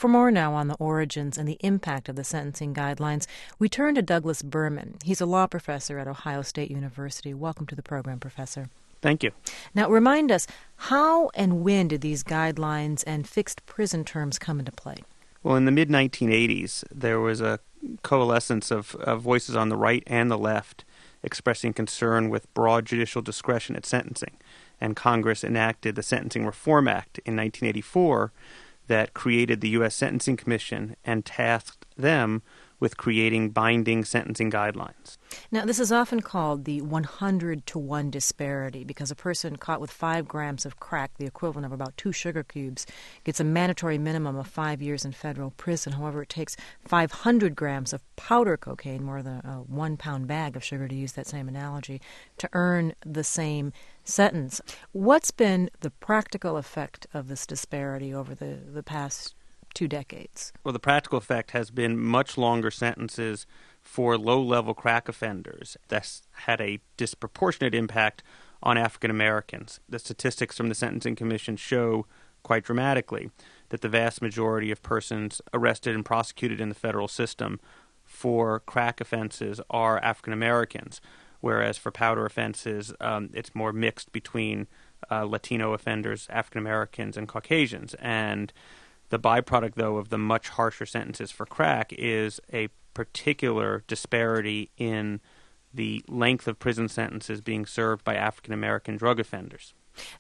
For more now on the origins and the impact of the sentencing guidelines, we turn to Douglas Berman. He's a law professor at Ohio State University. Welcome to the program, Professor. Thank you. Now, remind us, how and when did these guidelines and fixed prison terms come into play? Well, in the mid-1980s, there was a coalescence of voices on the right and the left expressing concern with broad judicial discretion at sentencing. And Congress enacted the Sentencing Reform Act in 1984 that created the U.S. Sentencing Commission and tasked them with creating binding sentencing guidelines. Now, this is often called the 100-to-1 disparity because a person caught with 5 grams of crack, the equivalent of about 2 sugar cubes, gets a mandatory minimum of 5 years in federal prison. However, it takes 500 grams of powder cocaine, more than a 1-pound bag of sugar, to use that same analogy, to earn the same sentence. What's been the practical effect of this disparity over the past 2 decades? Well, the practical effect has been much longer sentences for low-level crack offenders. That's had a disproportionate impact on African Americans. The statistics from the Sentencing Commission show quite dramatically that the vast majority of persons arrested and prosecuted in the federal system for crack offenses are African Americans, whereas for powder offenses, it's more mixed between Latino offenders, African Americans, and Caucasians. And the byproduct, though, of the much harsher sentences for crack is a particular disparity in the length of prison sentences being served by African American drug offenders.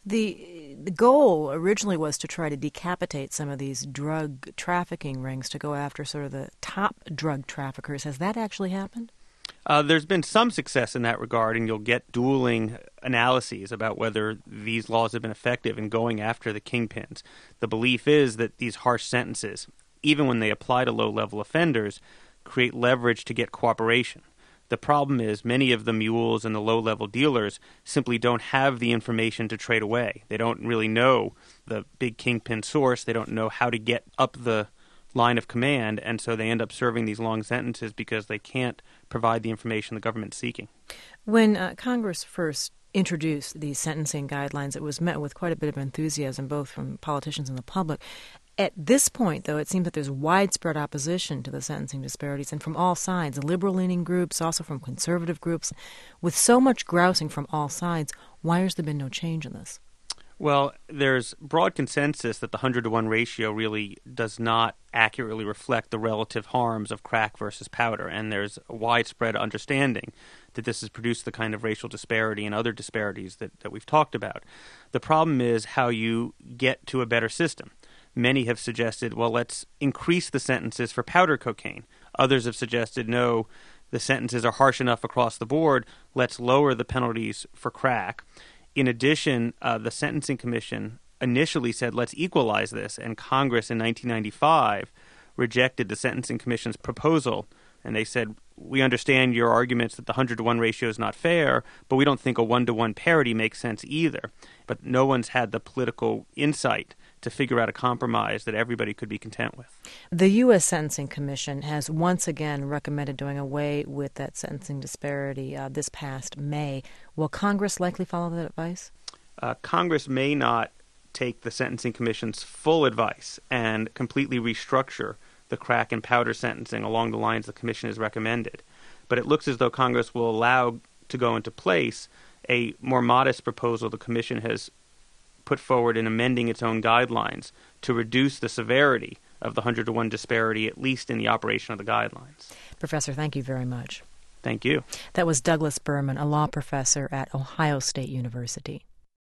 The goal originally was to try to decapitate some of these drug trafficking rings to go after sort of the top drug traffickers. Has that actually happened? There's been some success in that regard, and you'll get dueling analyses about whether these laws have been effective in going after the kingpins. The belief is that these harsh sentences, even when they apply to low-level offenders, create leverage to get cooperation. The problem is many of the mules and the low-level dealers simply don't have the information to trade away. They don't really know the big kingpin source. They don't know how to get up the line of command, and so they end up serving these long sentences because they can't provide the information the government's seeking. When Congress first introduced these sentencing guidelines, it was met with quite a bit of enthusiasm, both from politicians and the public. At this point, though, it seems that there's widespread opposition to the sentencing disparities, and from all sides, liberal-leaning groups, also from conservative groups. With so much grousing from all sides, why has there been no change in this? Well, there's broad consensus that the 100-to-1 ratio really does not accurately reflect the relative harms of crack versus powder, and there's a widespread understanding that this has produced the kind of racial disparity and other disparities that we've talked about. The problem is how you get to a better system. Many have suggested, well, let's increase the sentences for powder cocaine. Others have suggested, no, the sentences are harsh enough across the board, let's lower the penalties for crack. In addition, the Sentencing Commission initially said, let's equalize this, and Congress in 1995 rejected the Sentencing Commission's proposal, and they said, we understand your arguments that the 100-to-1 ratio is not fair, but we don't think a 1-to-1 parity makes sense either. But no one's had the political insight to figure out a compromise that everybody could be content with. The U.S. Sentencing Commission has once again recommended doing away with that sentencing disparity this past May. Will Congress likely follow that advice? Congress may not take the Sentencing Commission's full advice and completely restructure the crack and powder sentencing along the lines the Commission has recommended. But it looks as though Congress will allow to go into place a more modest proposal the Commission has put forward in amending its own guidelines to reduce the severity of the 100-to-1 disparity, at least in the operation of the guidelines. Professor, thank you very much. Thank you. That was Douglas Berman, a law professor at Ohio State University.